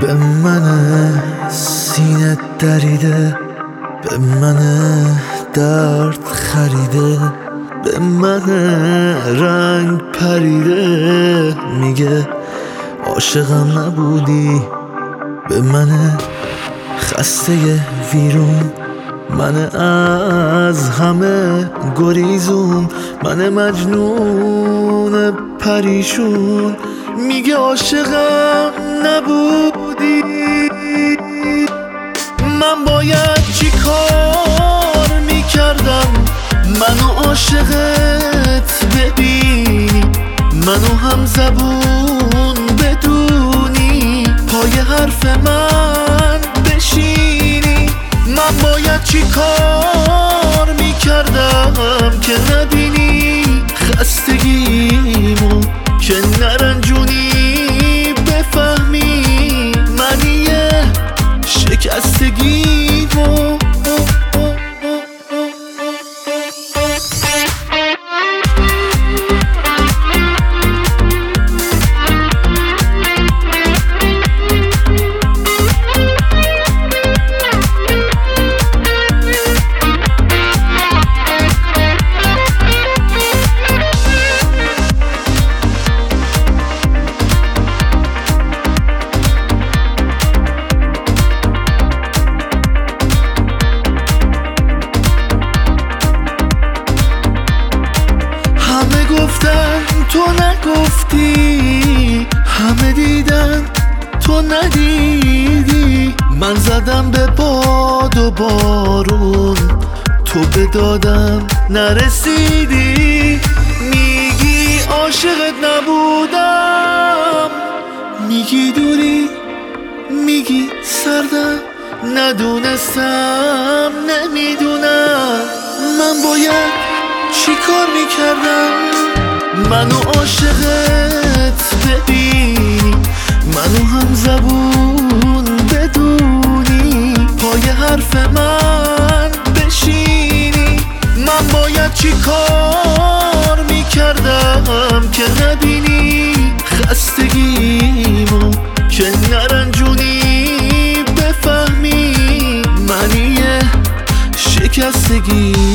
به من سینه دریده، به من درد خریده، به من رنگ پریده. میگه عاشقم نبودی، به من خسته ویرون، من از همه گریزون، من مجنون پریشون. میگه عاشقم نبودی، من باید چی کار میکردم منو عاشقت ببینی، منو هم زبون بدونی، پای حرف من بشینی. من باید چی کار میکردم که نبینی خستگیمو، که نرنجونی بفهمی معنی شکستگیمو. گفتن تو نگفتی، همه دیدن تو ندیدی، من زدم به باد و بارون، تو به دادم نرسیدی. میگی عاشقت نبودم، میگی دوری، میگی سردم، ندونستم نمیدونم. من باید چی کار میکردم منو عاشقت ببینی، منو هم زبون بدونی، پای حرف من بشینی. من باید چی کار میکردم که نبینی خستگیمو، که نرنجونی بفهمی معنی شکستگی.